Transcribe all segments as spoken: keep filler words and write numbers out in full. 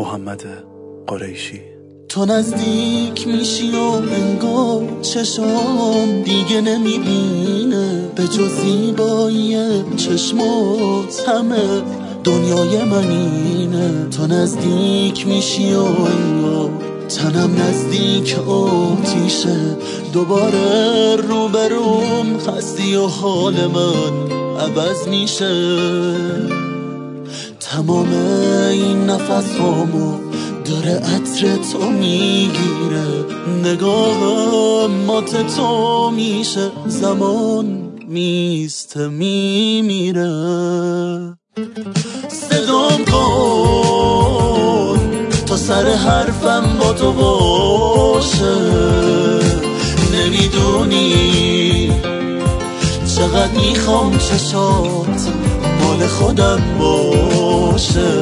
محمد قریشی. تو نزدیک میشی و انگار چشم دیگه نمیبینه به جز زیبایی چشمات همه دنیای منینه. تو نزدیک میشی و انگار تنم نزدیک آتیشه، دوباره روبروم هستی و حال من عوض میشه. تمام این نفس هامو داره عطر تو میگیره، نگاهم مات تو میشه، زمان میسته میمیره. صدام کن تا سر حرفم با تو باشه، نمیدونی چقدر میخوام چشات مال خودم باشه.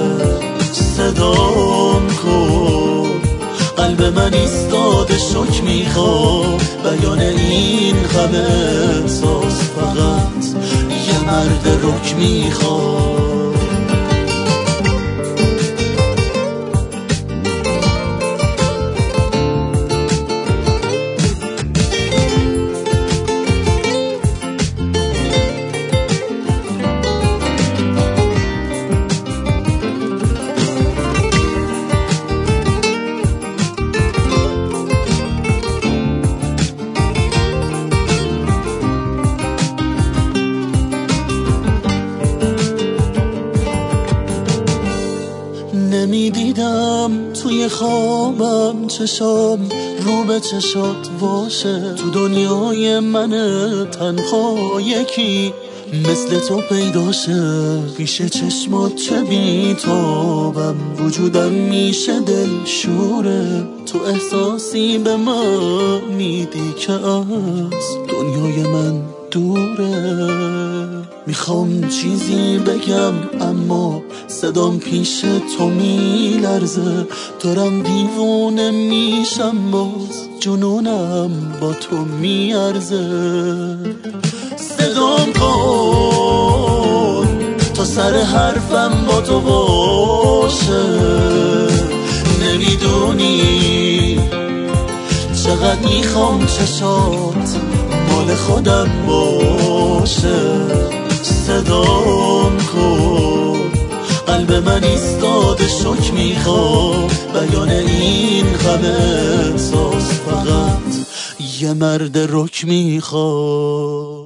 صدام کن قلب من ایستاده شک میخوام، بیان این غم احساس فقط یه مرد رک میخوام. نمیدیدم توی خوابم چشام رو به چشات باشه، تو دنیای من تنها یکی مثل تو پیداشه. پیش چشمات چه بیتابم، وجودم میشه دل شوره. تو احساسی به من میدی که از دنیای من دوره. میخوام چیزی بگم اما صدام پیش تو میلرزه، دارم دیوونه میشم باز جنونم با تو میارزه. صدام کن تا سر حرفم با تو باشه، نمیدونی چقدر میخوام چشات مال خودم باشه. صدام کن قلب من ایستاده شک میخوام، بیان این غم احساس فقط یه مرد رک میخوام.